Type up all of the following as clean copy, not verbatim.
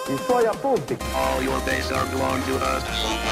i suoi appunti. All your days are belong to us.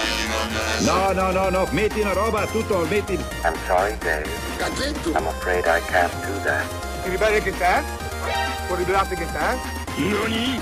No, metti una roba, tutto, metti... I'm sorry, Dave. I'm afraid I can't do that. Ti ribelli anche te? Puoi ribellarti anche te? Noni?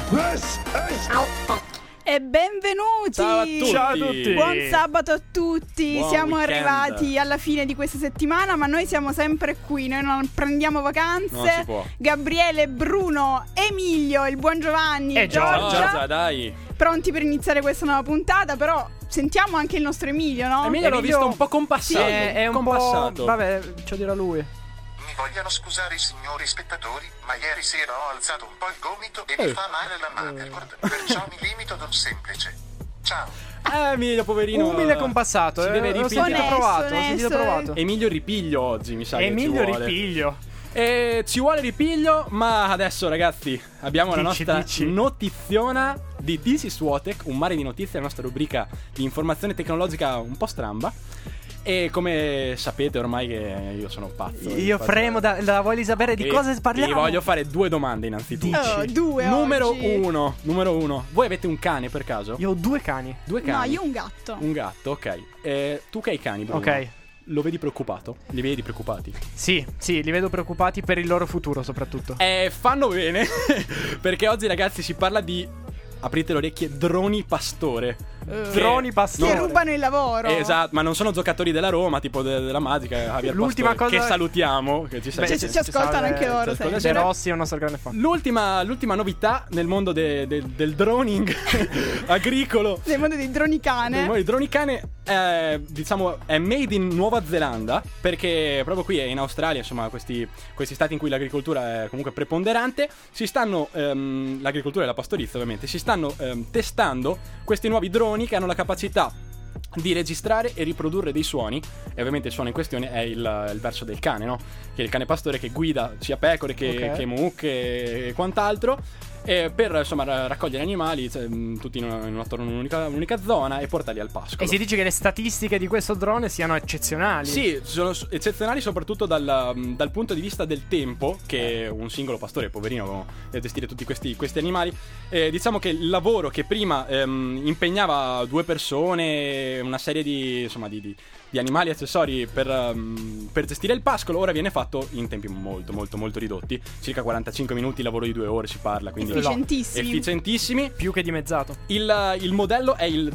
E benvenuti! Ciao a tutti! Buon sabato a tutti! Buon Siamo weekend. arrivati alla fine di questa settimana, ma noi siamo sempre qui, noi non prendiamo vacanze. Non si può. Gabriele, Bruno, Emilio, il buon Giovanni e Giorgia, dai. pronti per iniziare questa nuova puntata, però sentiamo anche il nostro Emilio, no? Emilio l'ho visto un po' compassato. Sì, è un compassato. po'... Vabbè, ce lo dirà lui. Mi vogliano scusare i signori spettatori, ma ieri sera ho alzato un po' il gomito e mi fa male la Motherboard, perciò mi limito ad un semplice. Ciao. Emilio, poverino. Umile e compassato, si deve Ho sentito Onesto, provato. Emilio Ripiglio oggi, mi sa Emilio che ci vuole. Ripiglio. Ci vuole Ripiglio, ma adesso ragazzi abbiamo la nostra dici. notiziona di This is Swatec, un mare di notizie, la nostra rubrica di informazione tecnologica un po' stramba. E come sapete ormai che io sono pazzo. Io fremo da voglio sapere di cosa parliamo. Vi voglio fare due domande innanzitutto. Due Numero oggi. uno. Voi avete un cane per caso? Io ho due cani. Due cani? No, io un gatto. Un gatto, ok. Tu che hai cani, Bruno? Ok. Lo vedi preoccupato? Li vedi preoccupati? Sì, li vedo preoccupati per il loro futuro soprattutto. Fanno bene. Perché oggi ragazzi si parla di, aprite le orecchie, droni pastore. Droni pastore. Che rubano il lavoro. Esatto, ma non sono giocatori della Roma, tipo della Magica, Javier L'ultima Pastore, cosa- che salutiamo, che ci Cioè, ci ascoltano anche loro, ci ascoltano. De Rossi è un nostro grande fan. L'ultima novità nel mondo del droning agricolo, Nel mondo dei droni cane. nel mondo dei droni cane, diciamo è made in Nuova Zelanda, perché proprio qui in Australia, insomma, questi stati in cui l'agricoltura è comunque preponderante, si stanno l'agricoltura e la pastorizia ovviamente si stanno testando questi nuovi droni che hanno la capacità di registrare e riprodurre dei suoni. E ovviamente il suono in questione è il verso del cane, no? Che è il cane pastore che guida sia pecore che mucche e quant'altro, per insomma raccogliere animali tutti attorno a un'unica zona e portarli al pascolo. E si dice che le statistiche di questo drone siano eccezionali. Sì, sono eccezionali soprattutto dal punto di vista del tempo che un singolo pastore, poverino, deve gestire tutti questi animali. Diciamo che il lavoro che prima impegnava due persone, una serie di animali accessori per gestire il pascolo, ora viene fatto in tempi molto molto molto ridotti, circa 45 minuti, lavoro di 2 ore si parla, quindi efficientissimi. Più che dimezzato. Il modello è il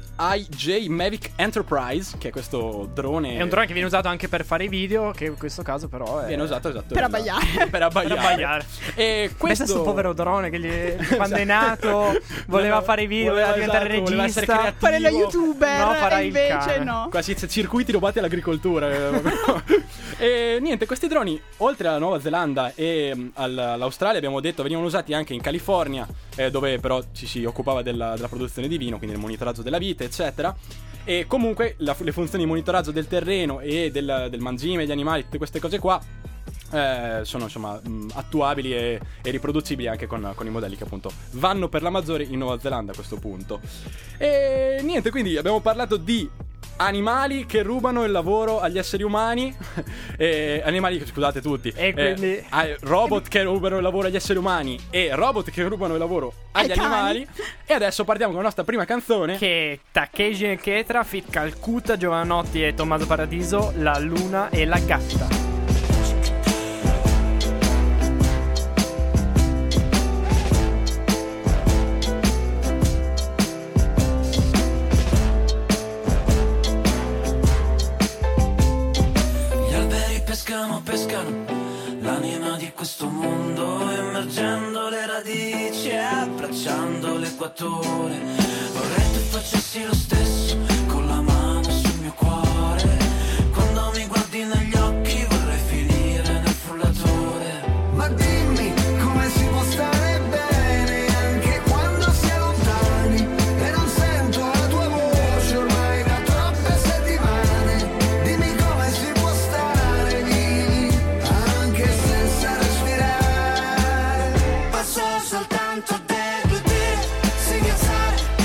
DJI Mavic Enterprise, che è questo drone. È un drone che viene usato anche per fare i video, che in questo caso però è... viene usato Per abbaiare. Per abbaiare. E Questo questo povero drone che quando è nato voleva fare i video, voleva diventare esatto, voleva essere regista. creativo. Fare lo youtuber. No, farà e il invece cane. no. Quasi circuiti rubati all'agricoltura. E niente, questi droni, oltre alla Nuova Zelanda e all'Australia, abbiamo detto, venivano usati anche in California, dove però ci si occupava della produzione di vino, quindi il monitoraggio della vite, eccetera. E comunque le funzioni di monitoraggio del terreno e del mangime degli animali, tutte queste cose qua, sono insomma attuabili e riproducibili anche con i modelli che appunto vanno per la maggiore in Nuova Zelanda a questo punto. E niente, quindi abbiamo parlato di animali che rubano il lavoro agli esseri umani, animali, scusate tutti, E quindi robot che rubano il lavoro agli esseri umani e robot che rubano il lavoro agli Ai cani. animali. E adesso partiamo con la nostra prima canzone, che Takeshi e Ketra, Fit Calcutta, Giovanotti e Tommaso Paradiso, La Luna e la Gatta. Pescano l'anima di questo mondo, immergendo le radici e abbracciando l'equatore. Vorrei tu facessi lo stesso con la mano sul mio cuore. Quando mi guardi negli occhi vorrei finire nel frullatore. Ma dimmi come si può stare bene anche quando si è lontani e non sento la tua voce ormai da troppe settimane. Dimmi come si può stare vivi anche senza respirare. Passo soltanto delle due dire, singhiazzare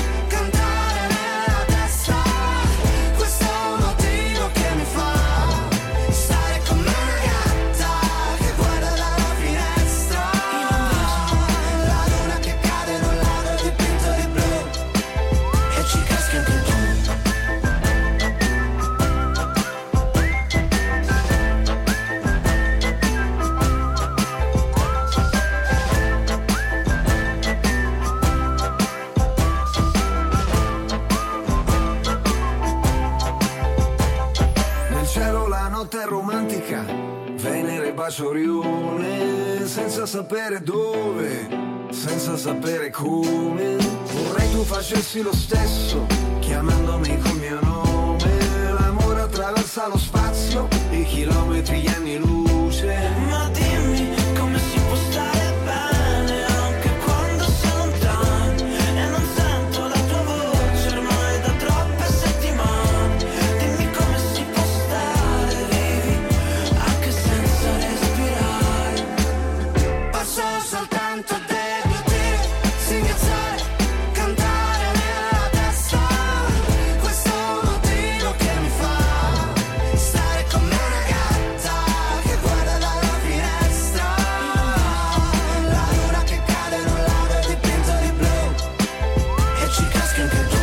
bacio Orione, senza sapere dove, senza sapere come. Vorrei tu facessi lo stesso, chiamandomi col mio nome. L'amore attraversa lo spazio, i chilometri, gli anni luce. Ma dimmi come si può stare bene anche quando si è lontani e non sento la tua voce ormai da troppe settimane. Dimmi come si può stare vivi anche senza respirare. Posso soltanto deglutire, singhiozzare, cantare nella testa. Questo motivo che mi fa stare come una gatta che guarda dalla finestra. La luna che cade in un lago dipinto di blu e ci caschi anche tu.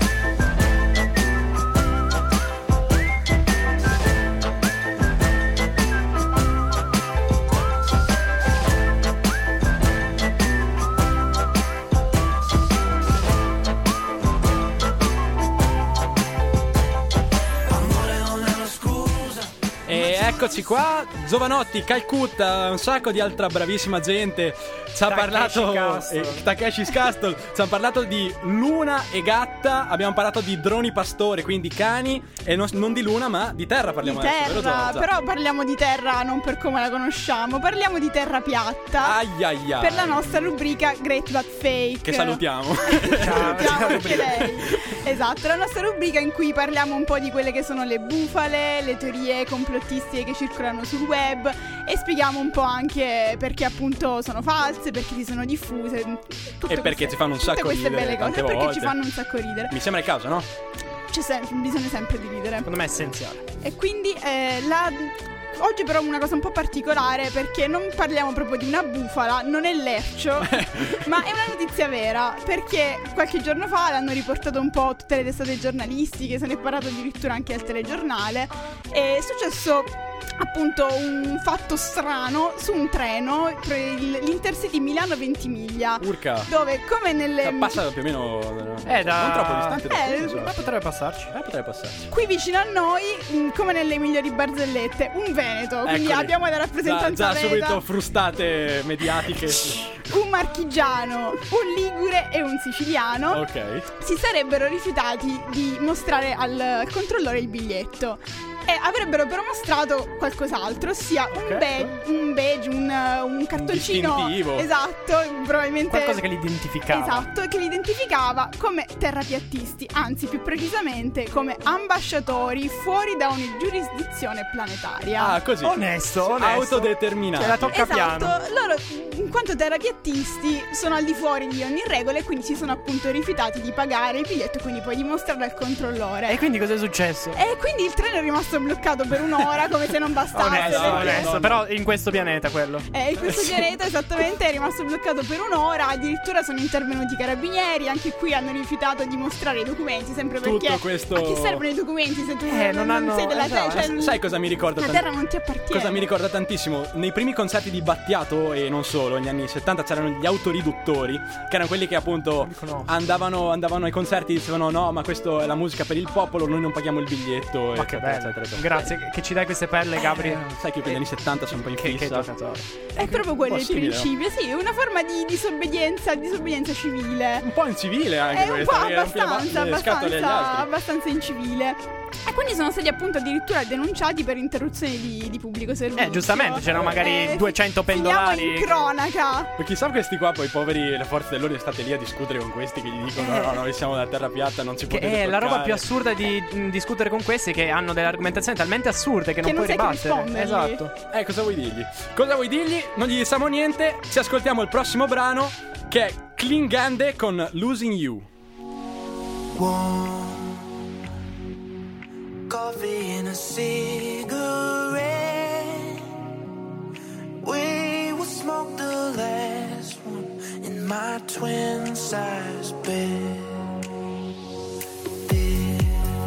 E eccoci qua, Giovanotti, Calcutta, un sacco di altra bravissima gente. Ci ha parlato Takeshi's Castle, ci hanno parlato di luna e gatta. Abbiamo parlato di droni pastori, quindi cani. E non di luna ma di terra parliamo Di adesso, vero terra, Giorgia? però parliamo di terra non per come la conosciamo, parliamo di terra piatta. Ai ai ai. Per la nostra rubrica Great But Fake. Che salutiamo. Salutiamo anche lei. Esatto, la nostra rubrica in cui parliamo un po' di quelle che sono le bufale, le teorie complottistiche che circolano sul web e spieghiamo un po' anche perché appunto sono false, perché si sono diffuse E perché ci fanno un sacco tutte queste ridere belle cose, tante perché volte. ci fanno un sacco ridere. Mi sembra il caso, no? Bisogna sempre di ridere. Secondo me è essenziale. E quindi oggi però una cosa un po' particolare, perché non parliamo proprio di una bufala, non è lercio, ma è una notizia vera, perché qualche giorno fa l'hanno riportato un po' tutte le testate giornalistiche, se ne è parlato addirittura anche al telegiornale. È successo appunto un fatto strano su un treno, l'Intercity Milano-Ventimiglia. Urca. Dove come nelle Passa più o meno non troppo distante da qui, ma potrebbe passarci. potrebbe passarci. qui vicino a noi, come nelle migliori barzellette, un veneto, quindi Eccoli. abbiamo la rappresentanza già veneta. subito frustate mediatiche. Un marchigiano, un ligure e un siciliano Ok. si sarebbero rifiutati di mostrare al controllore il biglietto e avrebbero però mostrato qualcos'altro, ossia un badge, un cartoncino distintivo. esatto, probabilmente Qualcosa che li identificava. esatto, che li identificava come terrapiattisti, anzi più precisamente come ambasciatori fuori da ogni giurisdizione planetaria. Ah, così. Onesto. Autodeterminato. Ce la tocca Esatto, piano. loro in quanto terrapiattisti sono al di fuori di ogni regola e quindi si sono appunto rifiutati di pagare il biglietto e quindi poi di mostrarlo al controllore. E quindi cosa è successo? E quindi il treno è rimasto bloccato per un'ora come se non bastasse. Onesto, perché- onesto. Però in questo pianeta quello. in questo pianeta esattamente è rimasto bloccato per un'ora. Addirittura sono intervenuti i carabinieri. Anche qui hanno rifiutato di mostrare i documenti. Sempre Tutto perché questo- a chi servono i documenti se tu non hanno- sei della esatto. terra? Cioè, Sai cosa mi ricorda? la terra non ti appartiene. Cosa mi ricorda tantissimo? Nei primi concerti di Battiato e non solo, negli anni 70 c'erano gli autoriduttori, che erano quelli che appunto andavano ai concerti e dicevano no, ma questa è la musica per il popolo, noi non paghiamo il biglietto, Ma che eccetera, bello. eccetera, eccetera. Grazie che ci dai queste perle, Gabri. Sai che io per gli anni 70 sono un po' in Che fissa. giocatore. È proprio quello un il po' simile, principio. Sì, una forma di disobbedienza civile. Un po' incivile anche È un questo, po' perché rompi le scatole agli altri. abbastanza incivile. E quindi sono stati appunto addirittura denunciati per interruzione di pubblico servizio. Giustamente, c'erano magari 200 pendolari. Finiamo in cronaca. Ma chissà questi qua poi poveri, le forze dell'ordine state lì a discutere con questi che gli dicono no, noi siamo della terra piatta, non ci Che potete è la roba toccare. più assurda di discutere con questi, che hanno delle argomentazioni talmente assurde che non puoi non sai che ribattere. rispondergli. Esatto. Cosa vuoi dirgli? Cosa vuoi dirgli? Non gli diciamo niente, ci ascoltiamo il prossimo brano che è Klingande con Losing You. Coffee and a cigarette. We will smoke the last one in my twin size bed. This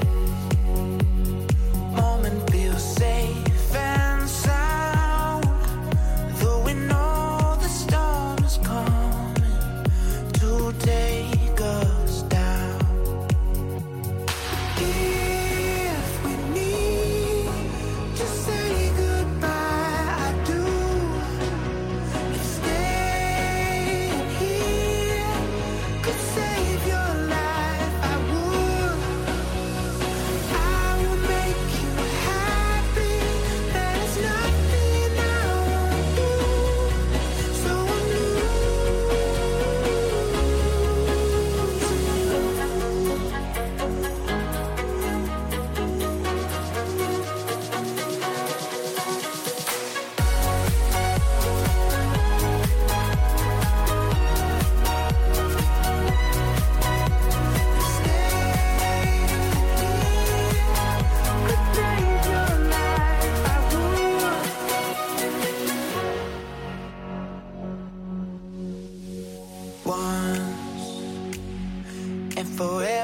moment feels safe and sound, though we know the storm is coming to take us down. If we need to say goodbye, I do.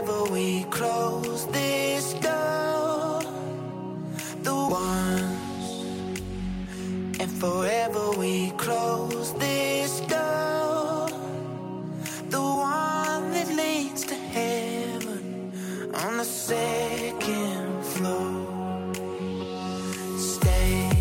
forever we close this door, the ones, and forever we close this door, the one that leads to heaven on the second floor. Stay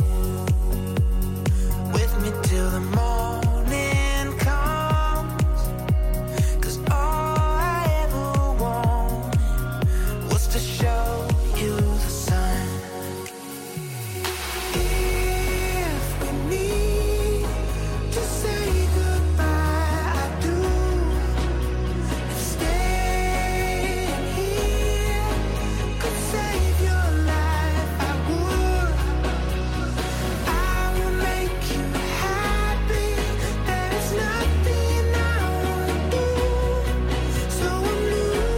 with me till the morning comes, 'cause all I ever wanted was to show you the sun. If we need to say goodbye, I do. If staying here could save your life, I would. I will make you happy. There is nothing I won't do. So I'm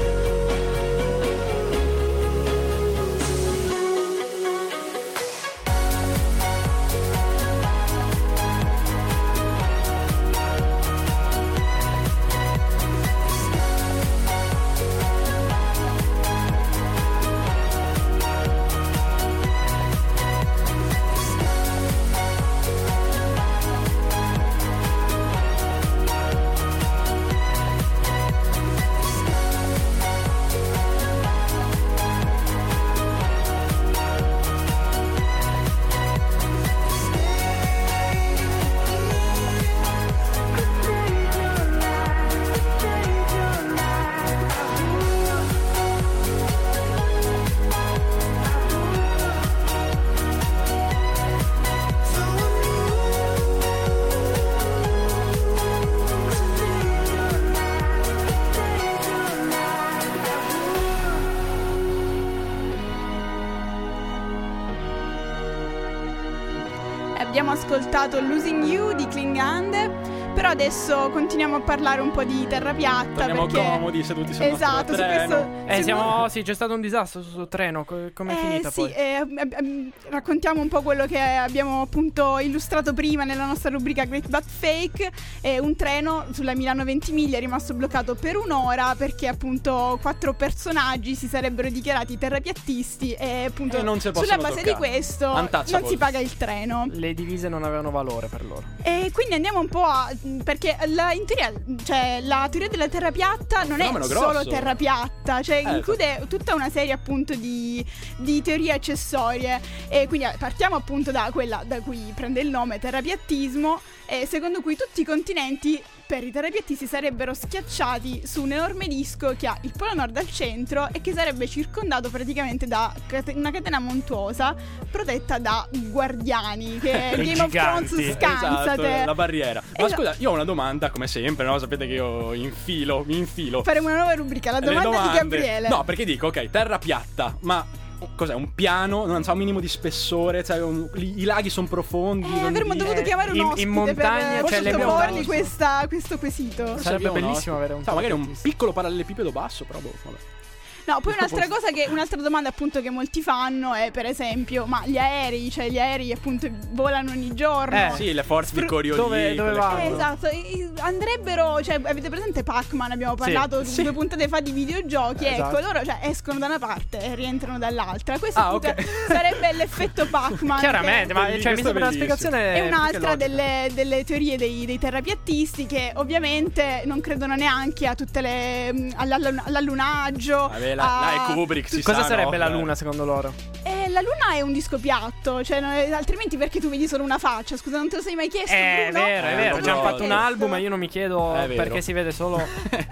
Abbiamo ascoltato Losing You di Klingande. Però adesso continuiamo a parlare un po' di terra piatta. Torniamo perché... comodi seduti sul esatto, nostro treno. Sì, c'è stato un disastro sul treno. Com'è finita sì, poi? raccontiamo un po' quello che abbiamo appunto illustrato prima nella nostra rubrica Great But Fake. Un treno sulla Milano-Ventimiglia è rimasto bloccato per un'ora perché appunto 4 personaggi si sarebbero dichiarati terrapiattisti e appunto non si sulla possono base toccare. di questo Untouchable. non si paga il treno. Le divise non avevano valore per loro. E quindi andiamo un po' a... perché in teoria, cioè, la teoria della terra piatta non è fenomeno solo grosso. terra piatta, cioè include tutta una serie appunto di teorie accessorie. E quindi partiamo appunto da quella da cui prende il nome terrapiattismo, secondo cui tutti i continenti per i terrapiattisti sarebbero schiacciati su un enorme disco che ha il polo nord al centro e che sarebbe circondato praticamente da una catena montuosa protetta da guardiani che Dei Game of Thrones giganti. scansate. Esatto, la barriera. Ma Esatto. scusa, io ho una domanda, come sempre, no? Sapete che io mi infilo. Faremo una nuova rubrica, la Le domanda di domande. Gabriele. No, perché dico, ok, terra piatta, ma cos'è? Un piano? Non so, un minimo di spessore? Cioè, i laghi sono profondi? Avremmo dovuto chiamare un in ospite montagna, per cioè, le sottoporgli abbiamo- questo quesito. Sarebbe bellissimo avere un magari un terrapiattista. piccolo parallelepipedo basso, però boh, vabbè. No, poi un'altra domanda appunto che molti fanno è per esempio, ma gli aerei appunto volano ogni giorno. Sì, le forze di Coriolis. dove vanno? Esatto, andrebbero, cioè avete presente Pac-Man, abbiamo parlato sì. 2 puntate fa di videogiochi, Esatto. ecco, loro cioè, escono da una parte e rientrano dall'altra. Questo ok. sarebbe l'effetto Pac-Man. Chiaramente, ma cioè, mi sembra una spiegazione. È un'altra più che logica. delle teorie dei terrapiattisti che ovviamente non credono neanche a tutte le all'allunaggio. Vabbè, là è Kubrick, si Cosa sa, sarebbe no? la luna secondo loro? La luna è un disco piatto, cioè altrimenti perché tu vedi solo una faccia? Scusa, non te lo sei mai chiesto? È Bruno? vero, è vero. no, Ci hanno no, fatto un chiesto. album e io non mi chiedo È vero. perché si vede solo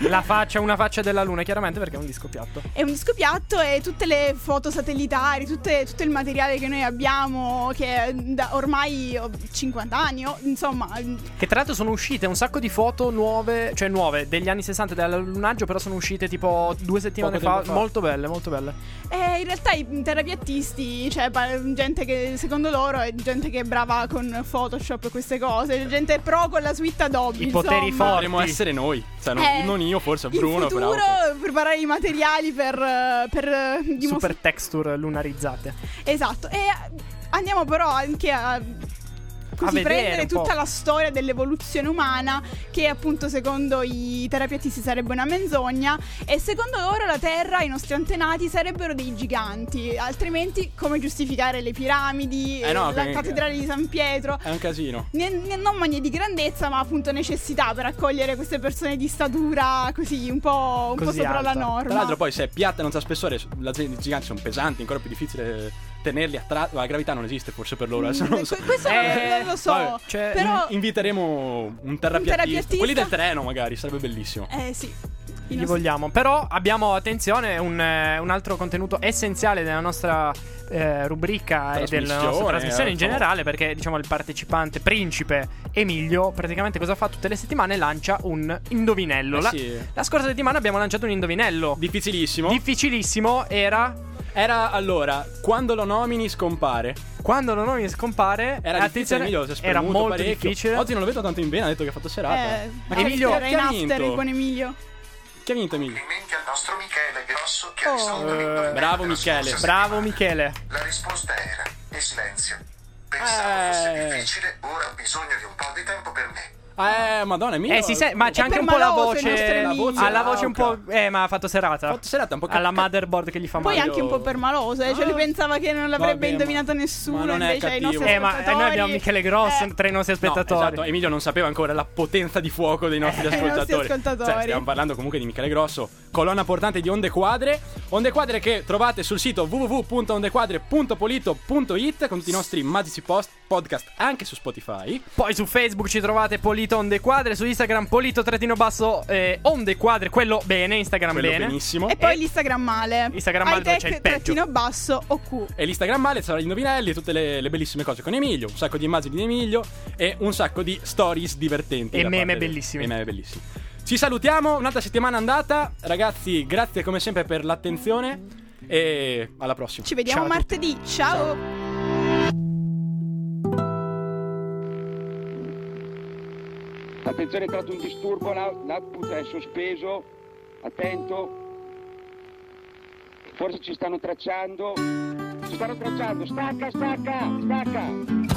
una faccia della luna. Chiaramente perché è un disco piatto. È un disco piatto e tutte le foto satellitari, tutto il materiale che noi abbiamo, che da ormai 50 anni, insomma. Che tra l'altro sono uscite un sacco di foto nuove, cioè nuove, degli anni 60 dell'allunaggio, però sono uscite tipo 2 settimane Poco fa. tempo fa. Molto belle, molto belle. In realtà i terrapiattisti, cioè gente che secondo loro è gente che è brava con Photoshop e queste cose, gente pro con la suite Adobe. I poteri insomma. Potremmo essere noi. Cioè, non io, forse Bruno, in però. futuro preparare i materiali per Super texture lunarizzate. Esatto. E andiamo però anche a così vedere prendere un po'. tutta la storia dell'evoluzione umana, che appunto secondo i terapeutisti sarebbe una menzogna, e secondo loro la Terra, i nostri antenati sarebbero dei giganti, altrimenti come giustificare le piramidi, no, la che- cattedrale di San Pietro? È un casino. Non manie di grandezza, ma appunto necessità per accogliere queste persone di statura così un po' Così sopra la alta. norma. Tra l'altro poi se è piatta e non sa spessore, i giganti sono pesanti, ancora più difficile tenerli a tratto. La gravità non esiste forse per loro, adesso non lo so. Questo non lo so, Vabbè, cioè, però inviteremo un terrapiattista. Quelli del treno magari, sarebbe bellissimo. sì. Li vogliamo. Però abbiamo, attenzione, un altro contenuto essenziale della nostra rubrica e della nostra trasmissione in generale, perché diciamo il partecipante principe Emilio praticamente cosa fa tutte le settimane? Lancia un indovinello. La scorsa settimana abbiamo lanciato un indovinello difficilissimo. Era allora, quando lo nomini scompare. Quando lo nomini scompare. Era difficile, Emilio si è era spremuto molto parecchio. difficile. Oggi non lo vedo tanto in bene, ha detto che ha fatto serata. Ma Emilio, era chi in ha after vinto? il buon Emilio. Chi ha vinto, Emilio? Complimenti al nostro Michele Grosso che ha risolto l'indovinello Bravo della Michele. scorsa Bravo settimana. Michele. La risposta era e silenzio. Pensavo fosse difficile, ora ho bisogno di un po' di tempo per me. Madonna, Emilio. Ma c'è anche un po' la voce. Ha la voce un rauca. po'. Ma ha fatto serata. Ha fatto serata un po' alla motherboard che gli fa male. Poi anche un po' permaloso, cioè lui pensava che non l'avrebbe Vabbè, indovinato nessuno, ma non è invece i cattivo. nostri Ma ascoltatori. noi abbiamo Michele Grosso tra i nostri spettatori. No, esatto, Emilio non sapeva ancora la potenza di fuoco dei nostri ascoltatori. Cioè, stiamo parlando comunque di Michele Grosso, colonna portante di Onde Quadre. Onde Quadre che trovate sul sito www.ondequadre.polito.it con tutti i nostri magici podcast anche su Spotify. Poi su Facebook ci trovate Polito Onde Quadre, su Instagram Polito_Onde Quadre, quello bene, Instagram Quello bene. benissimo. E poi l'Instagram male. Instagram male dove c'è il peggio. _OQ. E l'Instagram male sarà gli indovinelli, tutte le bellissime cose con Emilio, un sacco di immagini di Emilio e un sacco di stories divertenti. E da meme parte bellissimi. E meme bellissimi. Ci salutiamo, un'altra settimana andata. Ragazzi, grazie come sempre per l'attenzione e alla prossima. Ci vediamo Ciao a tutti. martedì. Ciao. Attenzione, è stato un disturbo, l'output è sospeso, attento, forse ci stanno tracciando, stacca!